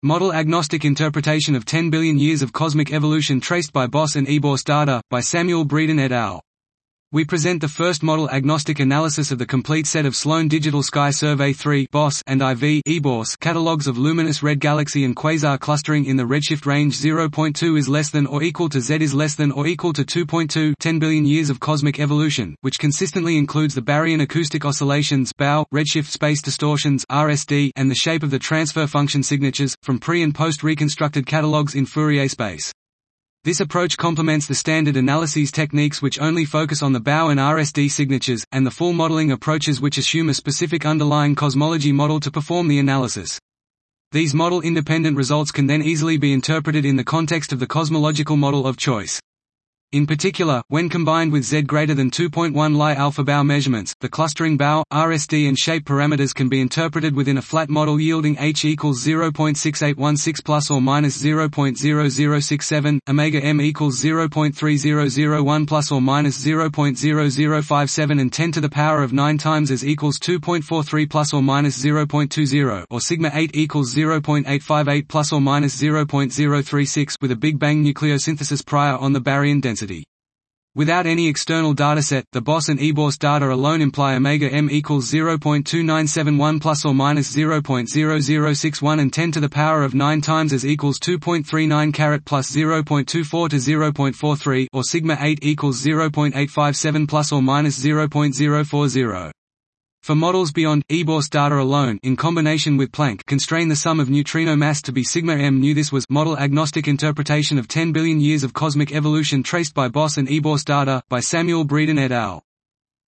Model-agnostic interpretation of 10 billion years of cosmic evolution traced by Boss and Ebors data, by Samuel Breeden et al. We present the first model-agnostic analysis of the complete set of Sloan Digital Sky Survey 3 (BOSS) and IV (Ebors) catalogues of luminous red galaxy and quasar clustering in the redshift range 0.2 is less than or equal to Z is less than or equal to 2.2 10 billion years of cosmic evolution, which consistently includes the baryon acoustic oscillations (BAO), redshift space distortions (RSD), and the shape of the transfer function signatures from pre- and post-reconstructed catalogues in Fourier space. This approach complements the standard analyses techniques which only focus on the BAO and RSD signatures, and the full modeling approaches which assume a specific underlying cosmology model to perform the analysis. These model-independent results can then easily be interpreted in the context of the cosmological model of choice. In particular, when combined with Z greater than 2.1 Lie alpha BAO measurements, the clustering BAO, RSD and shape parameters can be interpreted within a flat model yielding H equals 0.6816 plus or minus 0.0067, omega m equals 0.3001 plus or minus 0.0057 and 10 to the power of 9 times as equals 2.43 plus or minus 0.20, or sigma 8 equals 0.858 plus or minus 0.036 with a Big Bang nucleosynthesis prior on the baryon density. Without any external dataset, the Boss and Ebors data alone imply omega m equals 0.2971 plus or minus 0.0061 and 10 to the power of 9 times as equals 2.39 caret plus 0.24 to 0.43, or sigma 8 equals 0.857 plus or minus 0.040. For models beyond, Ebors data alone, in combination with Planck, constrain the sum of neutrino mass to be sigma m nu. This was model-agnostic interpretation of 10 billion years of cosmic evolution traced by Boss and Ebors data, by Samuel Breeden et al.